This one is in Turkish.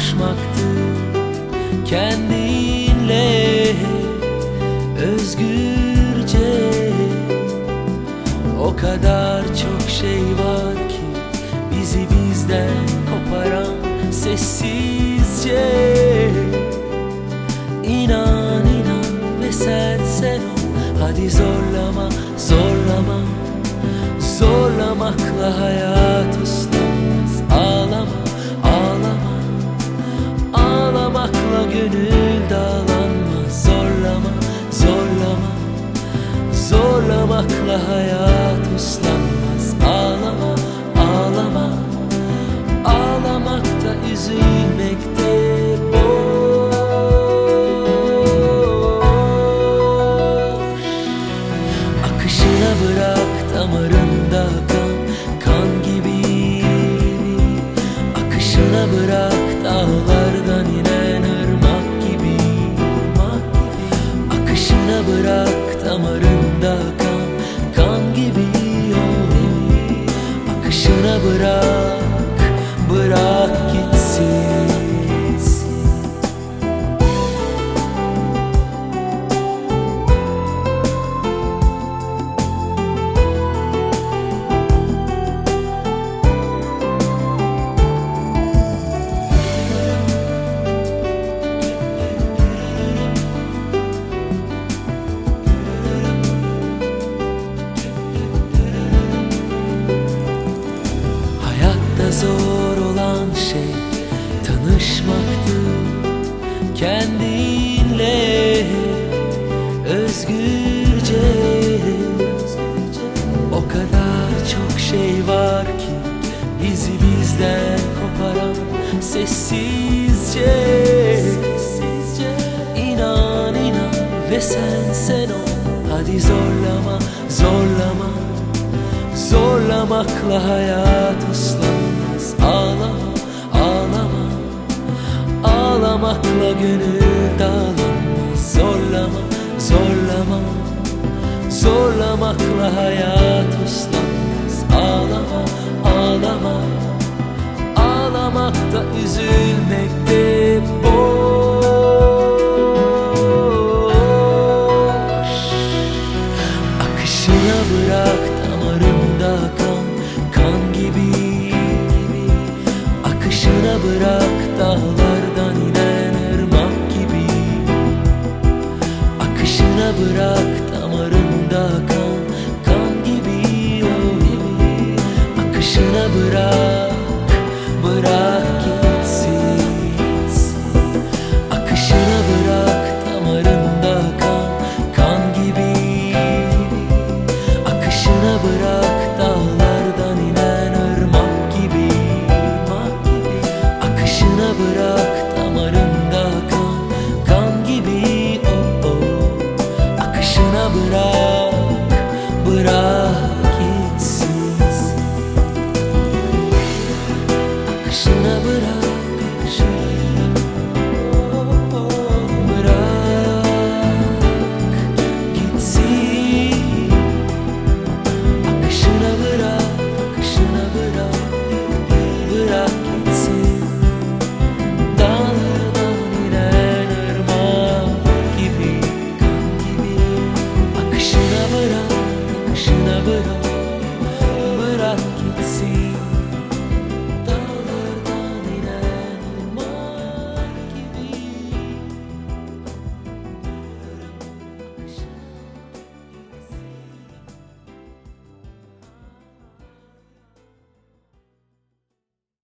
tanışmaktı kendinle özgürce. O kadar çok şey var ki bizi bizden koparan sessizce. İnan inan ve sen ol. Hadi zorlama zorlama, zorlamakla hayat uslanmaz. Ağlama ağlama, ağlamakla gönül dağlanmaz. Zorlama zorlama, zorlamakla hayat uslanmaz. Ağlama ağlama, ağlamakta üzülmekte boş. Akışına bırak damarında kan, kan gibi. Akışına bırak dağlardan inen ırmak gibi. Akışına bırak damarında kan, kan gibi. Akışına bırak, bırak gitsin. Zor olan şey tanışmaktı kendinle özgürce. O kadar çok şey var ki bizi bizden koparan sessizce. İnan inan ve sen ol. Hadi zorlama zorlama, zorlamakla hayat uslanmaz. Ağlama ağlama, ağlamakla gönül dağlanmaz. Zorlama zorlama, zorlamakla hayat uslanmaz. Ağlama ağlama, ağlamakta üzülmekte boş. Akışına bırak damarımda kan, kan gibi. Akışına bırak dağlardan inen ırmak gibi. Akışına bırak damarımda kan, kan gibi. Akışına bırak, bırak gitsin. Akışına bırak damarımda kan, kan gibi. Akışına bırak dağlardan inen ırmak gibi. Akışına bırak damarımda kan, kan gibi. Akışına bırak, bırak gitsin. Akışına bırak, bırak gitsin. Akışına bırak, akışına bırak, bırak gitsin. Dağlardan inen ırmak gibi, kan gibi. Akışına bırak, akışına bırak.